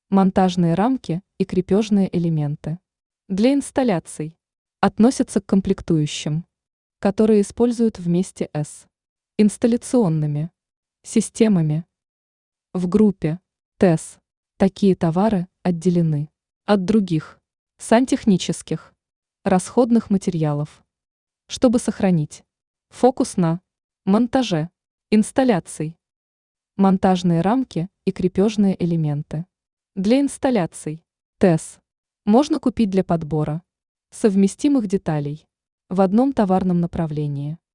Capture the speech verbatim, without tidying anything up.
Монтажные рамки и крепежные элементы. Для инсталляций относятся к комплектующим, которые используют вместе с инсталляционными системами. В группе ТЭС такие товары отделены от других сантехнических расходных материалов, чтобы сохранить фокус на монтаже инсталляций. Монтажные рамки и крепежные элементы. Для инсталляций ТЭС можно купить для подбора совместимых деталей в одном товарном направлении.